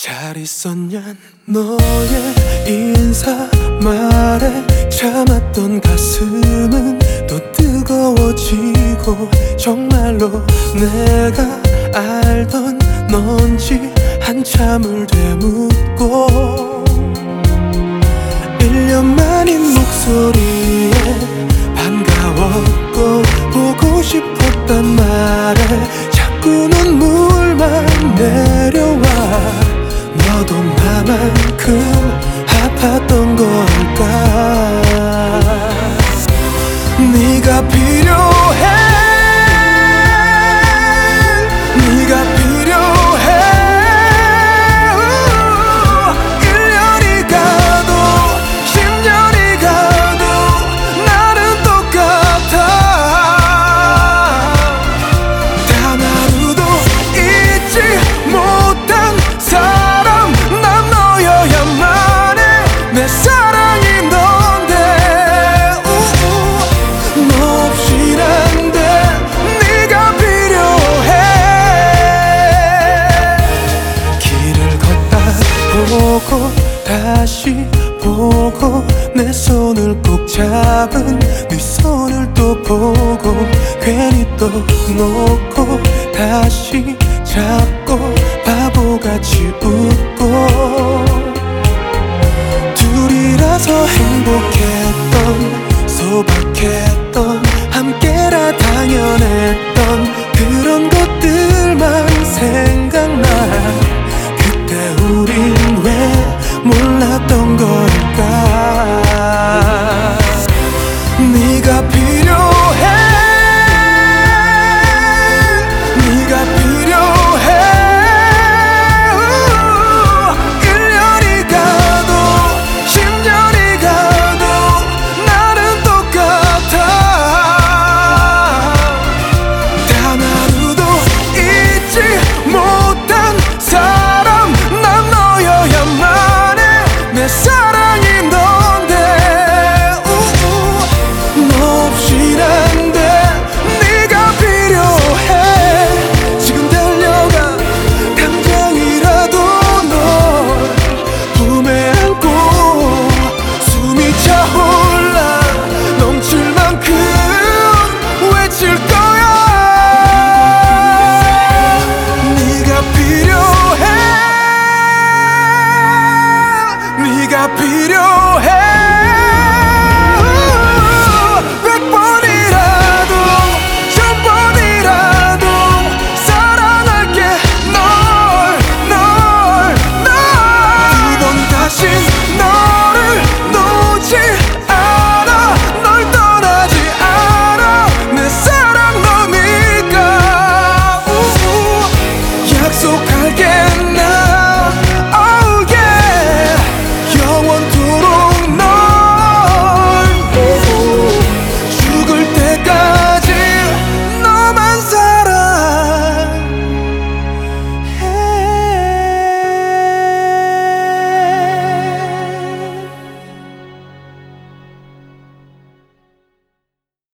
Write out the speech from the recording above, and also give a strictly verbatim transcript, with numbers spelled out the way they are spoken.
잘 있었냐 너의 인사 말에 참았던 가슴은 또 뜨거워지고 정말로 내가 알던 넌지 한참을 되묻고 일 년 만인 목소리에 반가웠고 보고 싶었단 말에 자꾸 눈물만 내려와 너도 나만큼 아팠던 걸까. 네가 필요해 네가 필요해 일 년이 가도 십 년이 가도 나는 똑같아. 단 하루도 잊지 못한 사람 난 너여야만 해. 내 사랑이 넌데 우우 너 없인 안 돼. 네가 필요해. 길을 걷다 보고 다시 보고 내 손을 꼭 잡은 네 손을 또 보고 괜히 또 놓고 다시 잡고 바보같이 웃고 둘이라서 행복했던 소박했던 함께라 당연했던 그런 것들만 생각나. 그때 우린 왜 몰랐던 걸까. 네가 필요해 네가 필요해 일 년이 가도 십 년이 가도 나는 똑같아. 단 하루도 잊지 못한 사람 난 너여야만 해. 내 사랑이 넌데 우우 너 없인 안 돼. 네가 필요해. 지금 달려가 당장이라도 널 품에 안고 숨이 차올라 넘칠 만큼 외칠 거야. 네가 필요해 네가 필요해